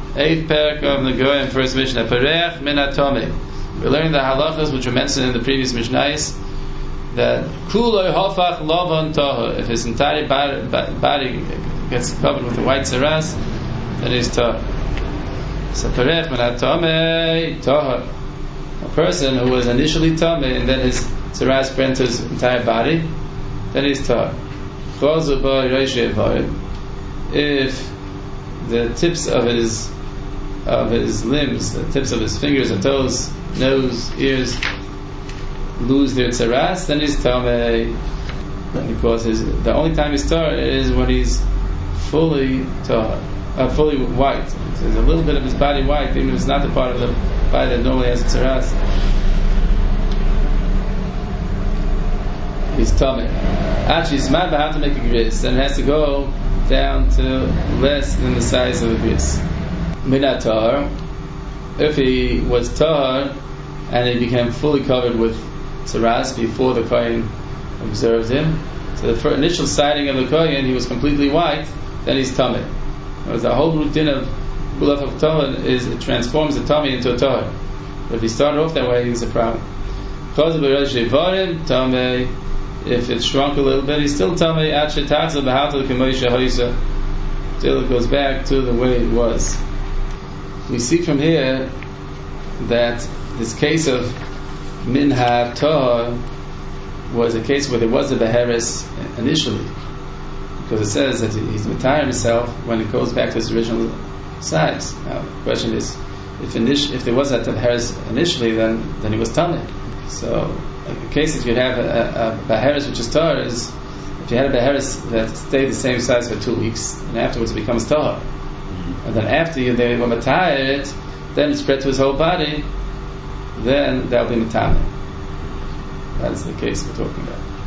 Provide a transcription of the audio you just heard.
Eighth parak of the Goyim, first Mishnah. Perech min atome. We're learning the halachas which were mentioned in the previous Mishnahs, that kuloi hafach lavan tahor. If his entire body gets covered with a white saras, then he's tahor. So perech min atome tahor. A person who was initially tameh and then his saras spread to his entire body, then he's tahor. If the tips of his limbs, the tips of his fingers and toes, nose, ears, lose their tzaras, then he's tameh. Because the only time he's tahor is when he's fully fully white. There's a little bit of his body white, even if it's not the part of the body that normally has a tzaras. He's tameh. Actually, it's mad how to make a gris, then it has to go down to less than the size of a gris. Minat tahor. If he was tahor and he became fully covered with tzaras before the kohen observed him, so the initial sighting of the kohen he was completely white, then he's tameh. The whole routine of bulach of tahor is it transforms the tameh into a tahor. But if he started off that way, he's a problem. Tameh. If it shrunk a little bit, he's still tameh till it goes back to the way it was. We see from here that this case of minha tahor was a case where there was a beheres initially, because it says that he's metayer himself when it goes back to its original size. Now the question is, if there was that beheres initially, then he was tameh. So the case that you have a beheres which is tahor is if you had a beheres that stayed the same size for 2 weeks and afterwards it becomes tahor, and then after they were metayer it, then it spread to his whole body, then that'll be metameh. That's the case we're talking about.